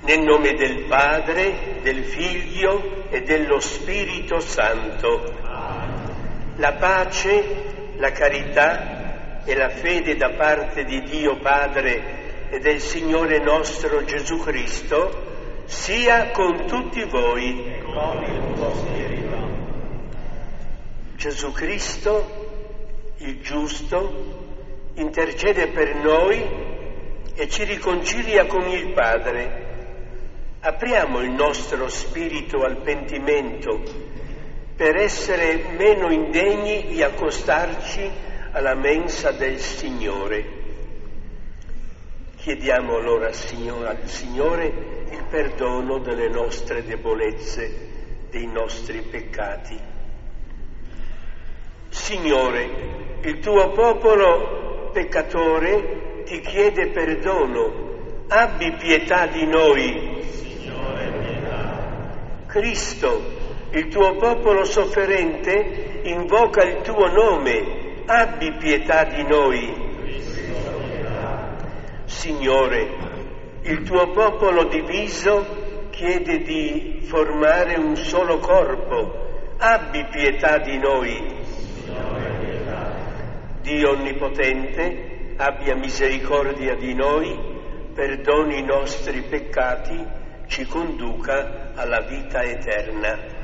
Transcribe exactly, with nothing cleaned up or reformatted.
Nel nome del Padre, del Figlio e dello Spirito Santo. La pace, la carità e la fede da parte di Dio Padre e del Signore nostro Gesù Cristo sia con tutti voi. E con il tuo spirito. Gesù Cristo, il giusto, intercede per noi e ci riconcilia con il Padre. Apriamo il nostro spirito al pentimento per essere meno indegni di accostarci alla mensa del Signore. Chiediamo allora al Signore il perdono delle nostre debolezze, dei nostri peccati. Signore, il tuo popolo peccatore ti chiede perdono, abbi pietà di noi. Cristo, il tuo popolo sofferente, invoca il tuo nome, abbi pietà di noi. Signore, il tuo popolo diviso chiede di formare un solo corpo, abbi pietà di noi. Dio Onnipotente, abbia misericordia di noi, perdoni i nostri peccati, ci conduca alla vita eterna.